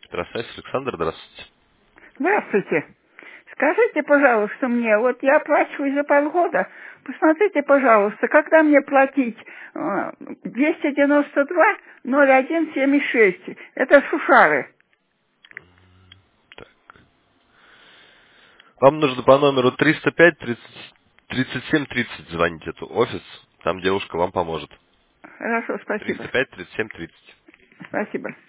Петросвязь, Александр, здравствуйте. Здравствуйте. Скажите, пожалуйста, мне, вот я оплачиваю за полгода. Посмотрите, пожалуйста, когда мне платить 292-01-76? Это Сушары. Так. Вам нужно по номеру 305 37 30 звонить, это офис, там девушка вам поможет. Хорошо, спасибо. 305 37 30. Спасибо.